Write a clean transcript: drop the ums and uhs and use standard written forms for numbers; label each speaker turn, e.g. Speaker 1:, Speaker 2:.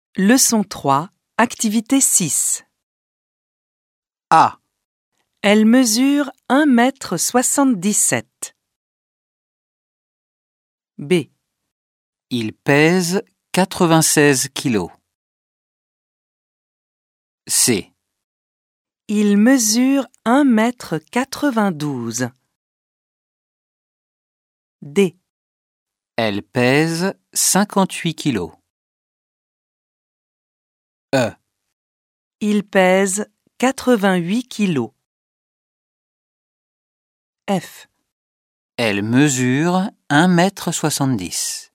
Speaker 1: Leçon 3, activité 6.
Speaker 2: A.
Speaker 1: Elle mesure 1,77 m. B.
Speaker 2: Il pèse 96 kilos. C.
Speaker 1: Il mesure 1,92 m. D.
Speaker 2: Elle pèse 58 kilos. E.
Speaker 1: Il pèse 88 kilos. F.
Speaker 2: Elle mesure 1,70 m.